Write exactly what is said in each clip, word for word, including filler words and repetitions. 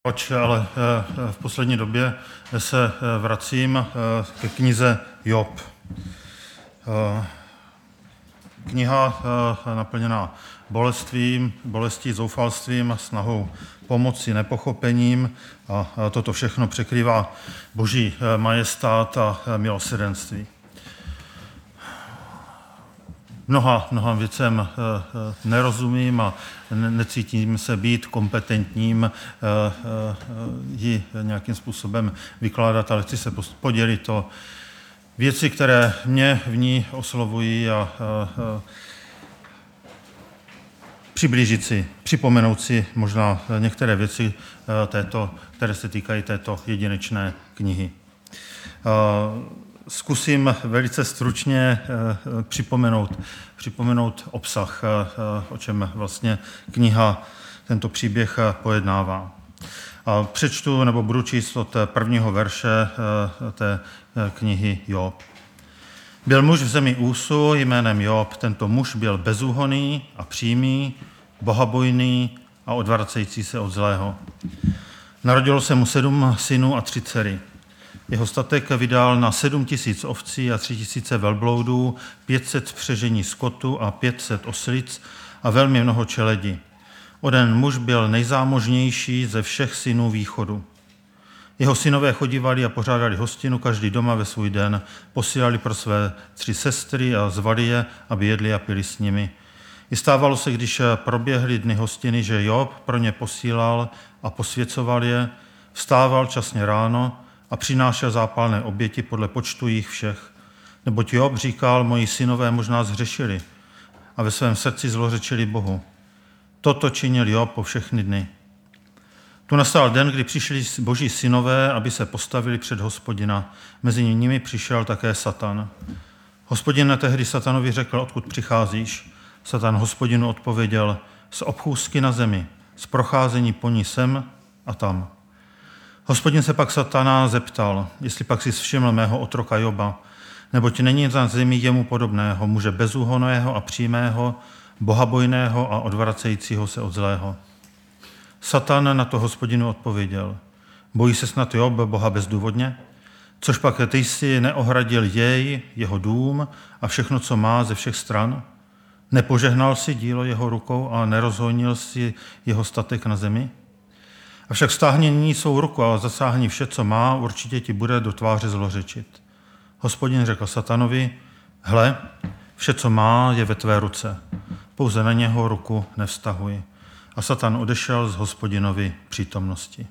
Proč, ale v poslední době se vracím ke knize Job. Kniha naplněná bolestvím, bolestí, zoufalstvím a snahou pomoci, nepochopením a toto všechno překrývá boží majestát a milosrdenství. Mnoha, mnoha věcem nerozumím a necítím se být kompetentním ji nějakým způsobem vykládat, ale chci se podělit o věci, které mě v ní oslovují a přiblížit si, připomenout si možná některé věci, této, které se týkají této jedinečné knihy. Zkusím velice stručně připomenout, připomenout obsah, o čem vlastně kniha, tento příběh pojednává. A přečtu, nebo budu číst od prvního verše té knihy Job. Byl muž v zemi Úsu jménem Job. Tento muž byl bezúhonný a přímý, bohabojný a odvracející se od zlého. Narodilo se mu sedm synů a tři dcery. Jeho statek vydal na sedm tisíc ovcí a tři tisíce velbloudů, pět set spřežení skotu a pět set oslic a velmi mnoho čeledi. Onen muž byl nejzámožnější ze všech synů východu. Jeho synové chodívali a pořádali hostinu každý doma ve svůj den, posílali pro své tři sestry a zvali je, aby jedli a pili s nimi. I stávalo se, když proběhly dny hostiny, že Job pro ně posílal a posvěcoval je, vstával časně ráno a přinášel zápalné oběti podle počtu jich všech. Neboť Job říkal, moji synové možná zhřešili a ve svém srdci zlořečili Bohu. Toto činil Job po všechny dny. Tu nastal den, kdy přišli boží synové, aby se postavili před Hospodina. Mezi nimi přišel také Satan. Hospodin tehdy Satanovi řekl, odkud přicházíš? Satan Hospodinu odpověděl, z obchůzky na zemi, z procházení po ní sem a tam. Hospodin se pak Satana zeptal, jestli pak si všiml mého otroka Joba, neboť není na zemi jemu podobného, muže bezúhonného a přímého, bohabojného a odvracejícího se od zlého. Satan na to Hospodinu odpověděl, bojí se snad Job Boha bezdůvodně? Což pak ty jsi neohradil jej, jeho dům a všechno, co má ze všech stran? Nepožehnal si dílo jeho rukou a nerozhojnil si jeho statek na zemi? Avšak stáhni nyní svou ruku a zasáhni vše, co má, určitě ti bude do tváře zlořečit. Hospodin řekl Satanovi, hle, vše, co má, je ve tvé ruce, pouze na něho ruku nevztahuj. A Satan odešel z Hospodinovy přítomnosti.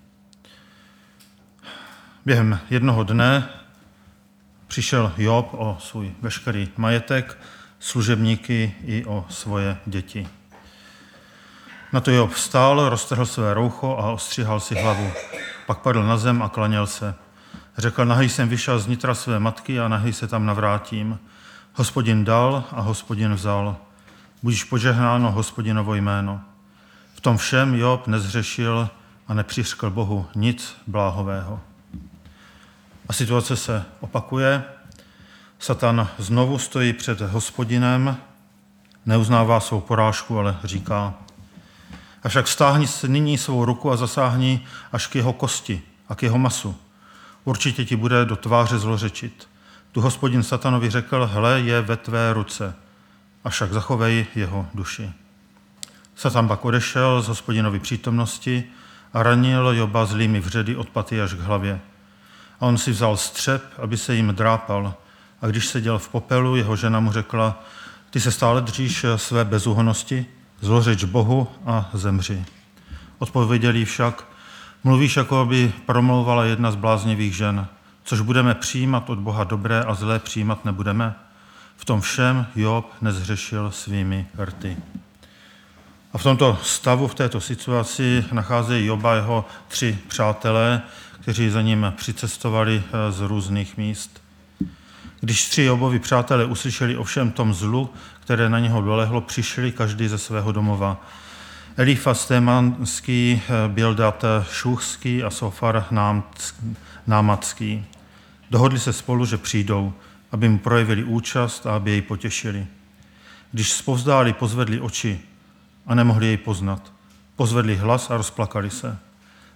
Během jednoho dne přišel Job o svůj veškerý majetek, služebníky i o svoje děti. Na to Job vstál, roztrhl své roucho a ostříhal si hlavu. Pak padl na zem a klaněl se. Řekl, nahý jsem vyšel z nitra své matky a nahý se tam navrátím. Hospodin dal a Hospodin vzal. Budiš požehnáno Hospodinovo jméno. V tom všem Job nezhřešil a nepřiřkl Bohu nic bláhového. A situace se opakuje. Satan znovu stojí před Hospodinem, neuznává svou porážku, ale říká, avšak stáhni nyní svou ruku a zasáhni až k jeho kosti a k jeho masu. Určitě ti bude do tváře zlořečit. Tu Hospodin Satanovi řekl, hle, je ve tvé ruce, avšak zachovej jeho duši. Satan pak odešel z Hospodinovy přítomnosti a ranil Joba zlými vředy od paty až k hlavě. A on si vzal střep, aby se jim drápal. A když seděl v popelu, jeho žena mu řekla, ty se stále držíš své bezúhonnosti, zlořeč Bohu a zemři. Odpověděl jí však, mluvíš, jako aby promlouvala jedna z bláznivých žen, což budeme přijímat od Boha dobré a zlé přijímat nebudeme. V tom všem Job nezhřešil svými rty. A v tomto stavu, v této situaci nacházejí Joba jeho tři přátelé, kteří za ním přicestovali z různých míst. Když tři Jobovi přátelé uslyšeli o všem tom zlu, které na něho dolehlo, přišli každý ze svého domova. Elifaz Témanský, Bildad Šúchský a Sofar Námatský. Dohodli se spolu, že přijdou, aby mu projevili účast a aby jej potěšili. Když zpovzdáli, pozvedli oči a nemohli jej poznat. Pozvedli hlas a rozplakali se.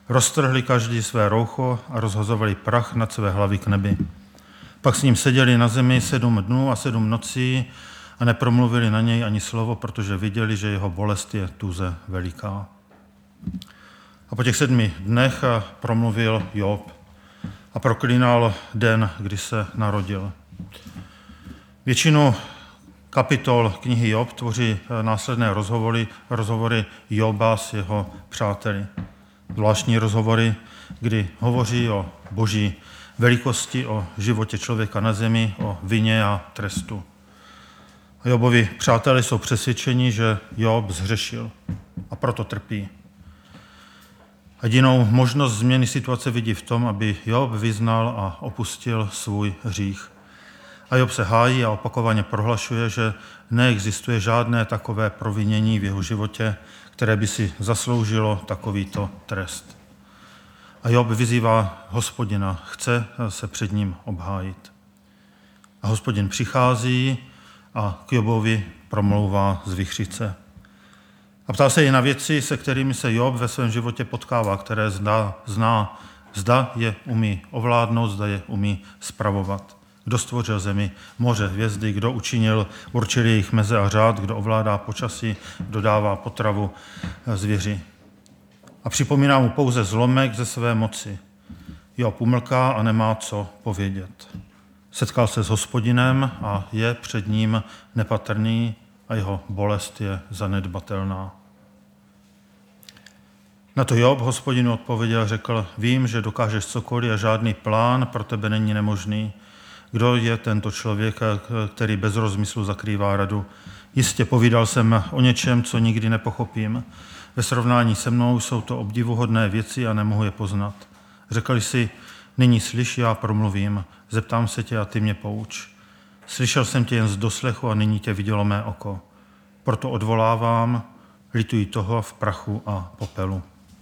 Roztrhli každý své roucho a rozhazovali prach nad své hlavy k nebi. Pak s ním seděli na zemi sedm dnů a sedm nocí a nepromluvili na něj ani slovo, protože viděli, že jeho bolest je tuze veliká. A po těch sedmi dnech promluvil Job a proklínal den, kdy se narodil. Většinu kapitol knihy Job tvoří následné rozhovory, rozhovory Joba s jeho přáteli. Zvláštní rozhovory, kdy hovoří o boží velikosti, o životě člověka na zemi, o vině a trestu. A Jobovi přátelé jsou přesvědčeni, že Job zhřešil a proto trpí. Jedinou možnost změny situace vidí v tom, aby Job vyznal a opustil svůj hřích. A Job se hájí a opakovaně prohlašuje, že neexistuje žádné takové provinění v jeho životě, které by si zasloužilo takovýto trest. A Job vyzývá Hospodina, chce se před ním obhájit. A Hospodin přichází a k Jobovi promlouvá z vichřice. A ptá se i na věci, se kterými se Job ve svém životě potkává, které zná, zná, zda je umí ovládnout, zda je umí spravovat. Kdo stvořil zemi, moře, hvězdy, kdo učinil, určil jejich meze a řád, kdo ovládá počasí, kdo dává potravu zvěři. A připomíná mu pouze zlomek ze své moci. Job umlká a nemá co povědět. Setkal se s Hospodinem a je před ním nepatrný a jeho bolest je zanedbatelná. Na to Job Hospodinu odpověděl, řekl, vím, že dokážeš cokoliv a žádný plán pro tebe není nemožný. Kdo je tento člověk, který bez rozmyslu zakrývá radu? Jistě povídal jsem o něčem, co nikdy nepochopím. Ve srovnání se mnou jsou to obdivuhodné věci a nemohu je poznat. Řekl jsi, nyní slyš, já promluvím, zeptám se tě a ty mě pouč. Slyšel jsem tě jen z doslechu a nyní tě vidělo mé oko. Proto odvolávám, lituji toho v prachu a popelu.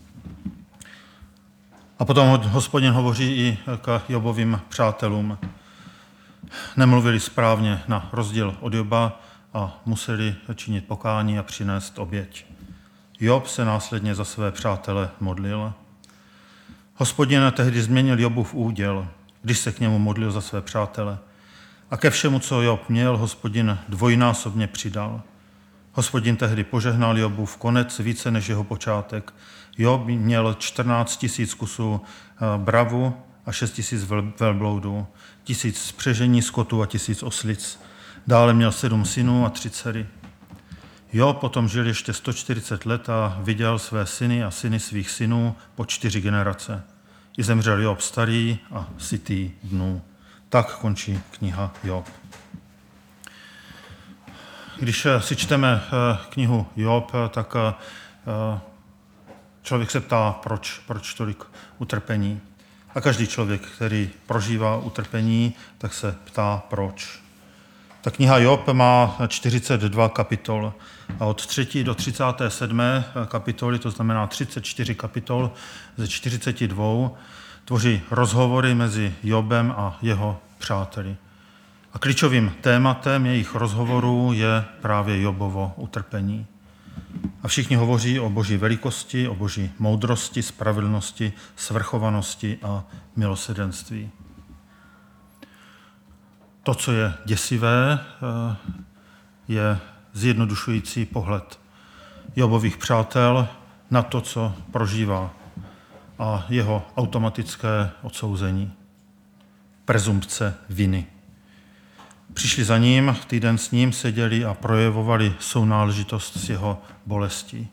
A potom Hospodin hovoří i k Jobovým přátelům. Nemluvili správně na rozdíl od Joba a museli činit pokání a přinést oběť. Job se následně za své přátele modlil. Hospodin tehdy změnil Jobův úděl, když se k němu modlil za své přátele. A ke všemu, co Job měl, Hospodin dvojnásobně přidal. Hospodin tehdy požehnal Jobův konec více než jeho počátek. Job měl čtrnáct tisíc kusů bravu a šest tisíc velbloudů, tisíc spřežení skotu a tisíc oslic. Dále měl sedm synů a tři dcery. Job potom žil ještě sto čtyřicet let a viděl své syny a syny svých synů po čtyři generace. I zemřel Job starý a sytý dnů. Tak končí kniha Job. Když si čteme knihu Job, tak člověk se ptá, proč, proč tolik utrpení. A každý člověk, který prožívá utrpení, tak se ptá, proč. Ta kniha Job má čtyřicet dva kapitol a od třetí do třicáté sedmé kapitoly, to znamená třicet čtyři kapitol ze čtyřicet dva, tvoří rozhovory mezi Jobem a jeho přáteli. A klíčovým tématem jejich rozhovorů je právě Jobovo utrpení. A všichni hovoří o boží velikosti, o boží moudrosti, spravedlnosti, svrchovanosti a milosrdenství. To, co je děsivé, je zjednodušující pohled Jobových přátel na to, co prožívá, a jeho automatické odsouzení, prezumpce viny. Přišli za ním, týden s ním seděli a projevovali sounáležitost s jeho bolestí.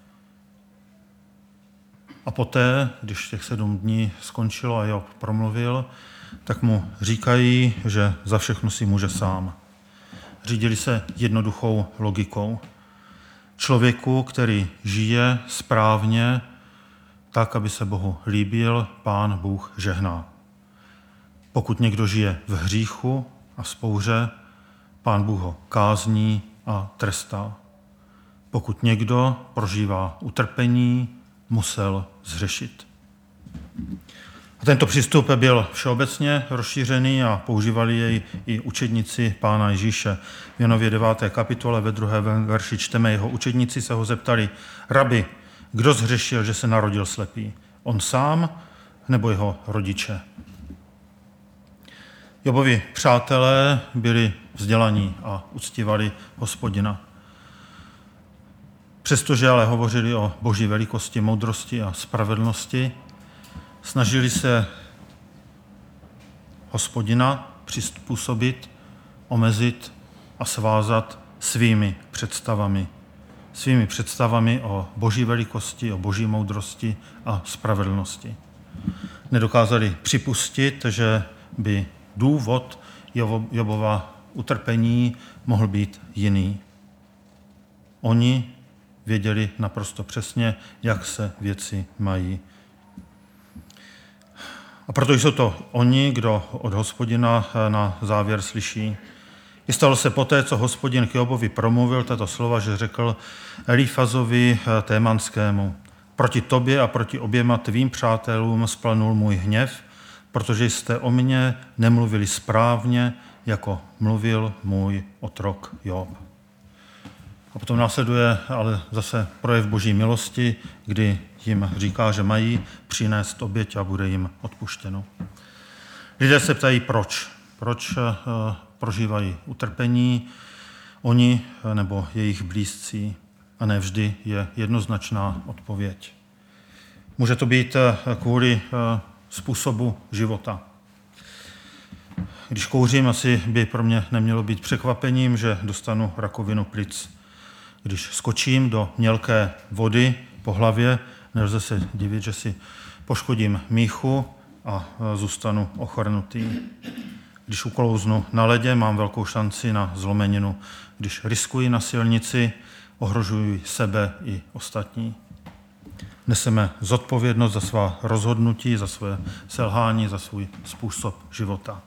A poté, když těch sedm dní skončilo a Job promluvil, tak mu říkají, že za všechno si může sám. Řídili se jednoduchou logikou. Člověku, který žije správně, tak, aby se Bohu líbil, Pán Bůh žehná. Pokud někdo žije v hříchu a vzpouře, Pán Bůh ho kázní a trestá. Pokud někdo prožívá utrpení, musel zhřešit. A tento přístup byl všeobecně rozšířený a používali jej i učedníci Pána Ježíše. V Janově deváté kapitole ve druhém verši čteme, jeho učedníci se ho zeptali, rabi, kdo zhřešil, že se narodil slepý? On sám nebo jeho rodiče. Jobovi přátelé byli vzdělaní a uctívali Hospodina. Přestože ale hovořili o boží velikosti, moudrosti a spravedlnosti, snažili se Hospodina přizpůsobit, omezit a svázat svými představami. Svými představami o boží velikosti, o boží moudrosti a spravedlnosti. Nedokázali připustit, že by důvod Jobova utrpení mohl být jiný. Oni věděli naprosto přesně, jak se věci mají. A proto jsou to oni, kdo od Hospodina na závěr slyší. I stalo se poté, co Hospodin k Jobovi promluvil tato slova, že řekl Elifazovi Témanskému: proti tobě a proti oběma tvým přátelům splanul můj hněv, protože jste o mně nemluvili správně, jako mluvil můj otrok Job. A potom následuje ale zase projev boží milosti, kdy jim říká, že mají přinést oběť a bude jim odpuštěno. Lidé se ptají, proč. Proč prožívají utrpení oni nebo jejich blízcí, a ne vždy je jednoznačná odpověď. Může to být kvůli způsobu života. Když kouřím, asi by pro mě nemělo být překvapením, že dostanu rakovinu plic. Když skočím do mělké vody po hlavě, nelze se divit, že si poškodím míchu a zůstanu ochrnutý. Když uklouznu na ledě, mám velkou šanci na zlomeninu. Když riskuji na silnici, ohrožuji sebe i ostatní. Neseme zodpovědnost za svá rozhodnutí, za své selhání, za svůj způsob života.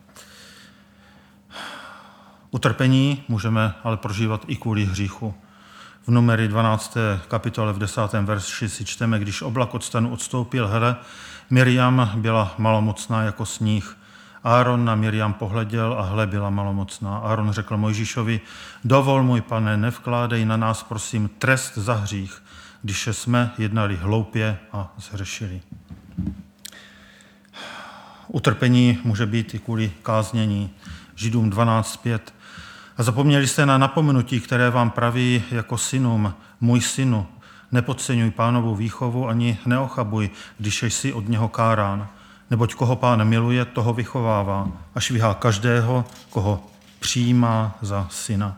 Utrpení můžeme ale prožívat i kvůli hříchu. V Numery dvanácté kapitole v desátém verši si čteme, když oblak od stanu odstoupil, hele, Miriam byla malomocná jako sníh. Áron na Miriam pohleděl a hle, byla malomocná. Áron řekl Mojžíšovi, dovol, můj pane, nevkládej na nás, prosím, trest za hřích, když jsme jednali hloupě a zhřešili. Utrpení může být i kvůli káznění. Židům dvanáct pět. A zapomněli jste na napomenutí, které vám praví jako synům, můj synu, nepodceňuj Pánovu výchovu ani neochabuj, když jsi od něho kárán. Neboť koho Pán miluje, toho vychovává a švihá každého, koho přijímá za syna.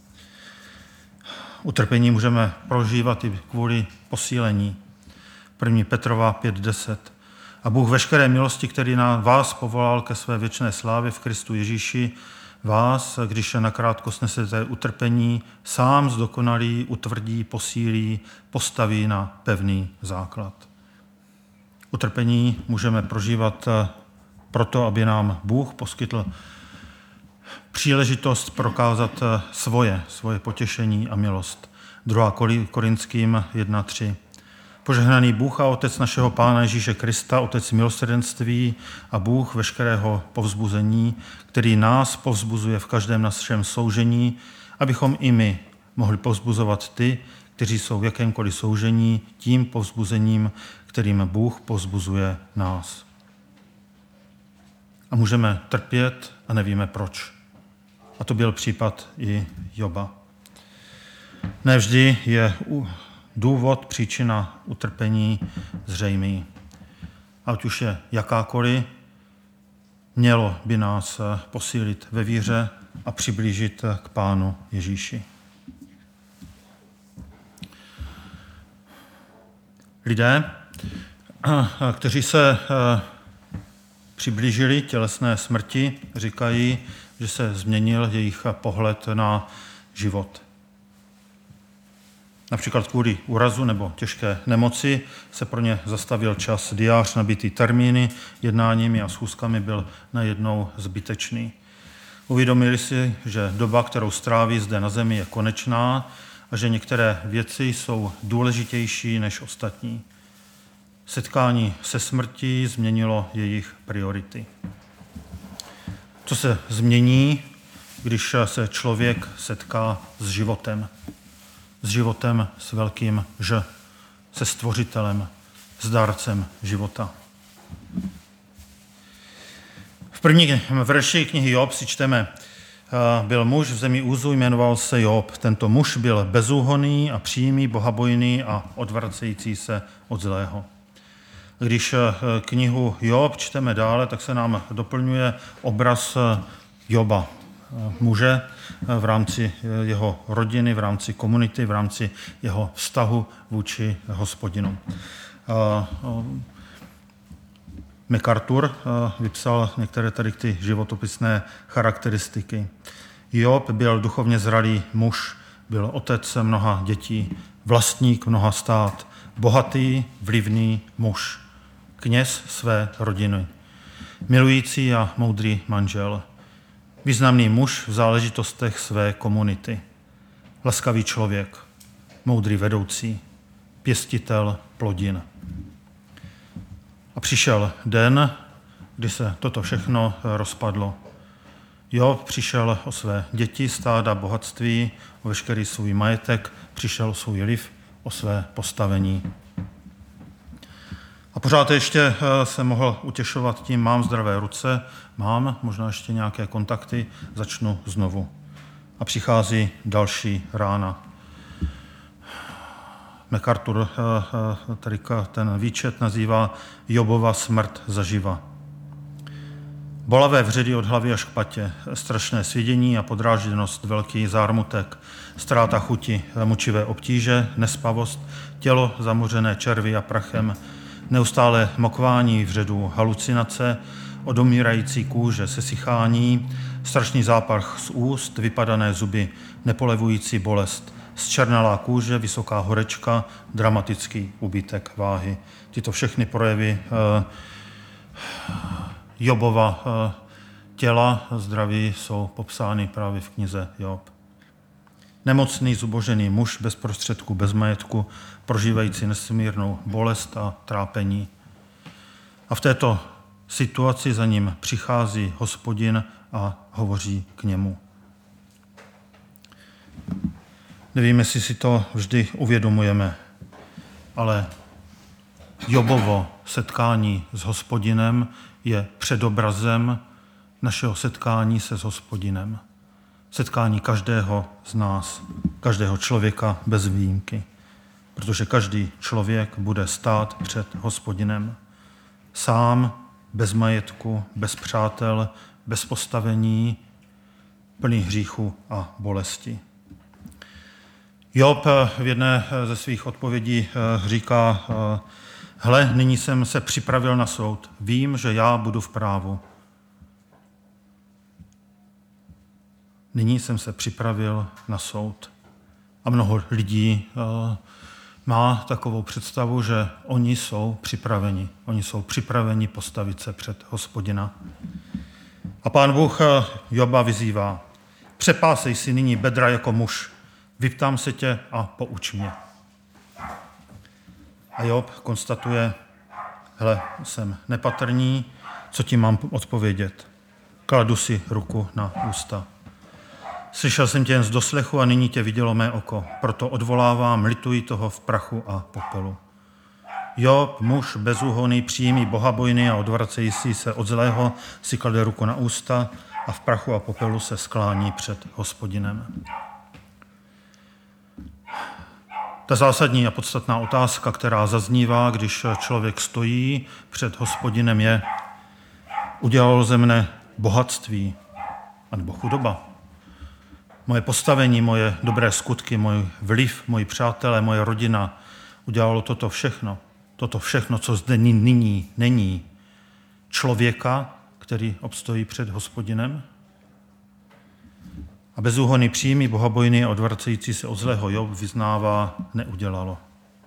Utrpení můžeme prožívat i kvůli posílení. první Petrova pět deset. A Bůh veškeré milosti, který na vás povolal ke své věčné slávě v Kristu Ježíši, vás, když nakrátko snesete utrpení, sám zdokonalí, utvrdí, posílí, postaví na pevný základ. Utrpení můžeme prožívat proto, aby nám Bůh poskytl příležitost prokázat svoje, svoje potěšení a milost. druhá Korinským jedna tři. Požehnaný Bůh a Otec našeho Pána Ježíše Krista, Otec milosrdenství a Bůh veškerého povzbuzení, který nás povzbuzuje v každém našem soužení, abychom i my mohli povzbuzovat ty, kteří jsou v jakémkoliv soužení, tím povzbuzením, kterým Bůh povzbuzuje nás. A můžeme trpět a nevíme proč. A to byl případ i Joba. Nevždy je důvod, příčina utrpení zřejmý. Ať už je jakákoliv, mělo by nás posílit ve víře a přiblížit k Pánu Ježíši. Lidé, kteří se přiblížili tělesné smrti, říkají, že se změnil jejich pohled na život. Například kvůli úrazu nebo těžké nemoci se pro ně zastavil čas, diář nabitý termíny, jednáními a schůzkami byl najednou zbytečný. Uvědomili si, že doba, kterou stráví zde na zemi, je konečná a že některé věci jsou důležitější než ostatní. Setkání se smrtí změnilo jejich priority. Co se změní, když se člověk setká s životem? S životem s velkým Ž, se Stvořitelem, s dárcem života. V první verši knihy Job si čteme, byl muž v zemi Úzu, jmenoval se Job. Tento muž byl bezúhonný a přímý, bohabojný a odvracející se od zlého. Když knihu Job čteme dále, tak se nám doplňuje obraz Joba, muže v rámci jeho rodiny, v rámci komunity, v rámci jeho vztahu vůči Hospodinu. MacArthur vypsal některé tady ty životopisné charakteristiky. Job byl duchovně zralý muž, byl otec mnoha dětí, vlastník mnoha stát, bohatý, vlivný muž, kněz své rodiny, milující a moudrý manžel, významný muž v záležitostech své komunity, laskavý člověk, moudrý vedoucí, pěstitel plodin. A přišel den, kdy se toto všechno rozpadlo. Job přišel o své děti, stáda, bohatství, o veškerý svůj majetek, přišel o svůj liv, o své postavení. A pořád ještě se mohl utěšovat tím, mám zdravé ruce, mám možná ještě nějaké kontakty, začnu znovu. A přichází další rána. MacArthur tady ten výčet nazývá Jobova smrt zaživa. Bolavé vředy od hlavy až k patě, strašné svědění a podrážděnost, velký zármutek, ztráta chuti, mučivé obtíže, nespavost, tělo zamořené červy a prachem, neustále mokvání vředů, halucinace, odumírající kůže, sesychání, strašný zápach z úst, vypadané zuby, nepolevující bolest, zčernalá kůže, vysoká horečka, dramatický úbytek váhy. Tyto všechny projevy eh, Jobova eh, těla zdraví jsou popsány právě v knize Job. Nemocný, zubožený muž bez prostředku, bez majetku, prožívající nesmírnou bolest a trápení. A v této situaci za ním přichází Hospodin a hovoří k němu. Nevím, jestli si to vždy uvědomujeme, ale Jobovo setkání s Hospodinem je předobrazem našeho setkání se s Hospodinem. Setkání každého z nás, každého člověka bez výjimky. Protože každý člověk bude stát před Hospodinem. Sám, bez majetku, bez přátel, bez postavení, plný hříchu a bolesti. Job v jedné ze svých odpovědí říká, hle, nyní jsem se připravil na soud, vím, že já budu v právu. Nyní jsem se připravil na soud. A mnoho lidí má takovou představu, že oni jsou připraveni. Oni jsou připraveni postavit se před Hospodina. A Pán Bůh Joba vyzývá, přepásej si nyní bedra jako muž, vyptám se tě a pouč mě. A Job konstatuje, hele, jsem nepatrný, co ti mám odpovědět. Kladu si ruku na ústa. Slyšel jsem tě jen z doslechu a nyní tě vidělo mé oko, proto odvolávám, lituji toho v prachu a popelu. Job, muž bezúhonný, přímý, bohabojný a odvracející se od zlého, si klade ruku na ústa a v prachu a popelu se sklání před Hospodinem. Ta zásadní a podstatná otázka, která zaznívá, když člověk stojí před Hospodinem, je, udělalo ze mne bohatství anebo chudoba. Moje postavení, moje dobré skutky, můj vliv, moji přátelé, moje rodina, udělalo toto všechno. Toto všechno, co zde nyní není. Člověka, který obstojí před Hospodinem. A bezúhonný, přímý, bohabojný a odvracející se od zlého Job vyznává, neudělalo.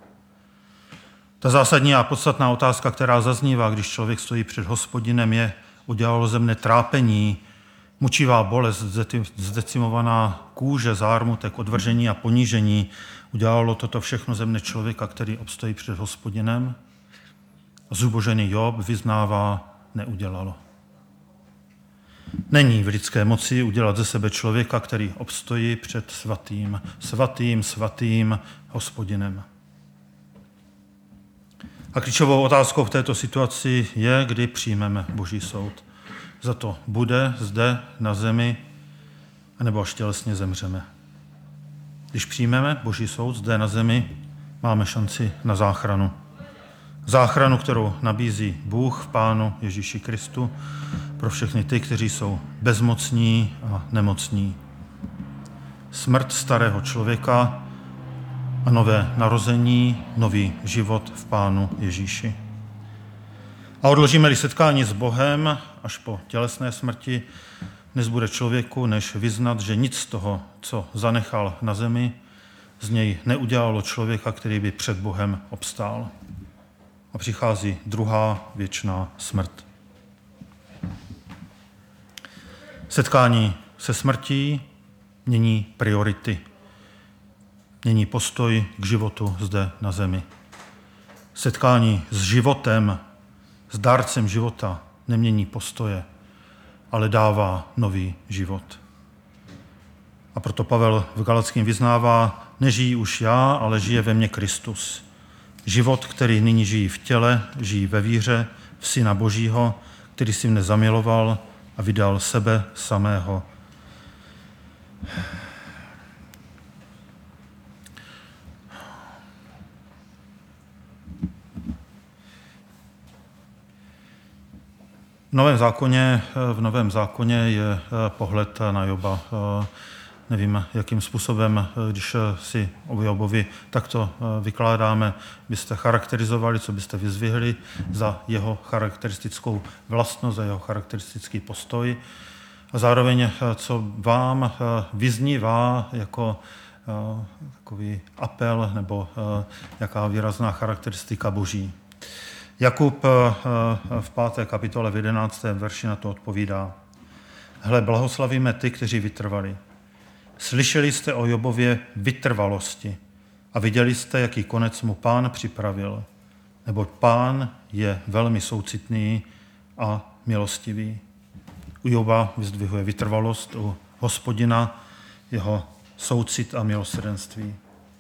Ta zásadní a podstatná otázka, která zaznívá, když člověk stojí před Hospodinem, je, udělalo ze mne trápení, mučivá bolest, zdecimovaná kůže, zármutek, odvržení a ponížení. Udělalo toto všechno ze mne člověka, který obstojí před Hospodinem. Zubožený Job vyznává, neudělalo. Není v lidské moci udělat ze sebe člověka, který obstojí před svatým, svatým, svatým Hospodinem. A klíčovou otázkou v této situaci je, kdy přijmeme Boží soud. Za to bude zde na zemi, anebo až tělesně zemřeme. Když přijmeme Boží soud zde na zemi, máme šanci na záchranu. Záchranu, kterou nabízí Bůh v Pánu Ježíši Kristu pro všechny ty, kteří jsou bezmocní a nemocní. Smrt starého člověka a nové narození, nový život v Pánu Ježíši. A odložíme-li setkání s Bohem až po tělesné smrti, nezbude člověku, než vyznat, že nic z toho, co zanechal na zemi, z něj neudělalo člověka, který by před Bohem obstál. A přichází druhá věčná smrt. Setkání se smrtí mění priority, mění postoj k životu zde na zemi. Setkání s životem, s dárcem života nemění postoje, ale dává nový život. A proto Pavel v Galackým vyznává, nežijí už já, ale žije ve mně Kristus. Život, který nyní žijí v těle, žijí ve víře v Syna Božího, který si mne zamiloval a vydal sebe samého. V Novém zákoně, v Novém zákoně je pohled na Joba. Nevím, jakým způsobem, když si o Jobovi takto vykládáme, byste charakterizovali, co byste vyzvihli za jeho charakteristickou vlastnost, za jeho charakteristický postoj. A zároveň, co vám vyznívá jako takový apel nebo jaká výrazná charakteristika Boží. Jakub v páté kapitole v jedenáctém verši na to odpovídá. Hle, blahoslavíme ty, kteří vytrvali. Slyšeli jste o Jobově vytrvalosti a viděli jste, jaký konec mu Pán připravil. Neboť Pán je velmi soucitný a milostivý. U Joba vyzdvihuje vytrvalost, u Hospodina jeho soucit a milosrdenství.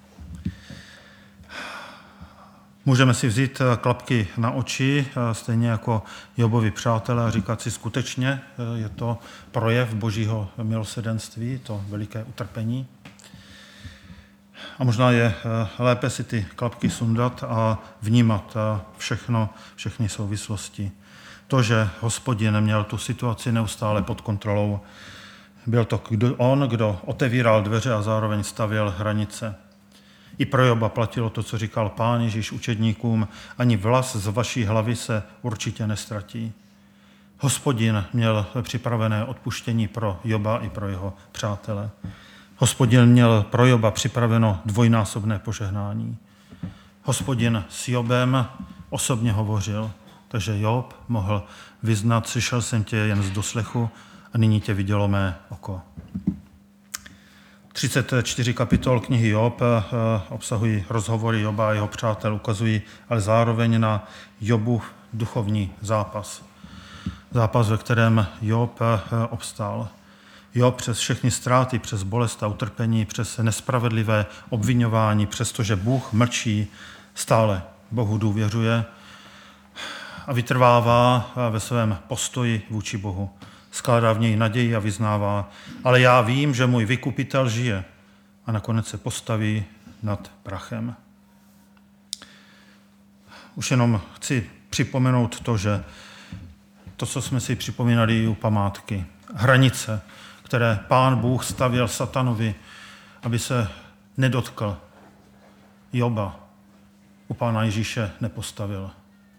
Můžeme si vzít klapky na oči, stejně jako Jobovi přátelé, a říkat si skutečně, je to projev Božího milosrdenství, to veliké utrpení. A možná je lépe si ty klapky sundat a vnímat všechno, všechny souvislosti. To, že Hospodin měl tu situaci neustále pod kontrolou, byl to on, kdo otevíral dveře a zároveň stavěl hranice. I pro Joba platilo to, co říkal Pán Ježíš učedníkům, ani vlas z vaší hlavy se určitě nestratí. Hospodin měl připravené odpuštění pro Joba i pro jeho přátele. Hospodin měl pro Joba připraveno dvojnásobné požehnání. Hospodin s Jobem osobně hovořil, takže Job mohl vyznat, slyšel jsem tě jen z doslechu a nyní tě vidělo mé oko. třicet čtyři kapitol knihy Job obsahují rozhovory Joba a jeho přátel, ukazují ale zároveň na Jobův duchovní zápas. Zápas, ve kterém Job obstál. Job přes všechny ztráty, přes bolest a utrpení, přes nespravedlivé obviňování, přestože Bůh mlčí, stále Bohu důvěřuje a vytrvává ve svém postoji vůči Bohu. Skládá v něj naději a vyznává, ale já vím, že můj vykupitel žije a nakonec se postaví nad prachem. Už jenom chci připomenout to, že to, co jsme si připomínali u památky, hranice, které Pán Bůh stavěl satanovi, aby se nedotkl Joba, u Pána Ježíše nepostavil.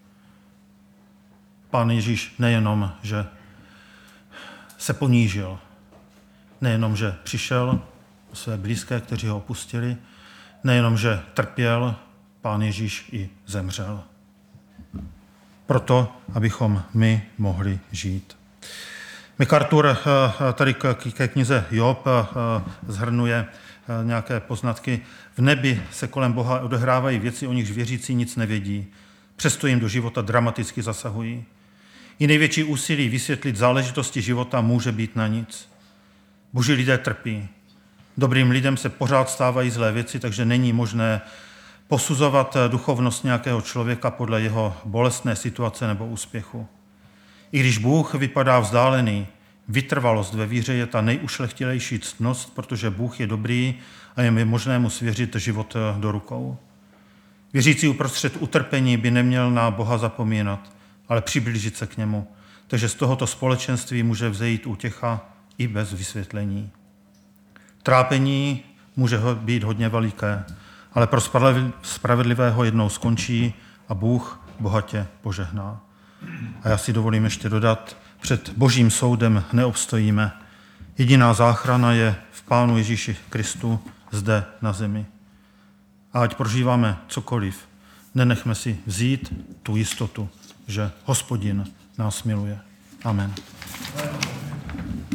Pán Ježíš nejenom, že se ponížil. Nejenom, že přišel o své blízké, kteří ho opustili, nejenom, že trpěl, Pán Ježíš i zemřel. Proto, abychom my mohli žít. MacArthur tady ke knize Job shrnuje nějaké poznatky. V nebi se kolem Boha odehrávají věci, o nichž věřící nic nevědí. Přesto jim do života dramaticky zasahují. I největší úsilí vysvětlit záležitosti života může být na nic. Boží lidé trpí. Dobrým lidem se pořád stávají zlé věci, takže není možné posuzovat duchovnost nějakého člověka podle jeho bolestné situace nebo úspěchu. I když Bůh vypadá vzdálený, vytrvalost ve víře je ta nejušlechtilejší ctnost, protože Bůh je dobrý a je možné mu svěřit život do rukou. Věřící uprostřed utrpení by neměl na Boha zapomínat, ale přiblížit se k němu. Takže z tohoto společenství může vzejít útěcha i bez vysvětlení. Trápení může být hodně veliké, ale pro spravedlivého jednou skončí a Bůh bohatě požehná. A já si dovolím ještě dodat, před Božím soudem neobstojíme. Jediná záchrana je v Pánu Ježíši Kristu zde na zemi. A ať prožíváme cokoliv, nenechme si vzít tu jistotu, že Hospodin nás miluje. Amen.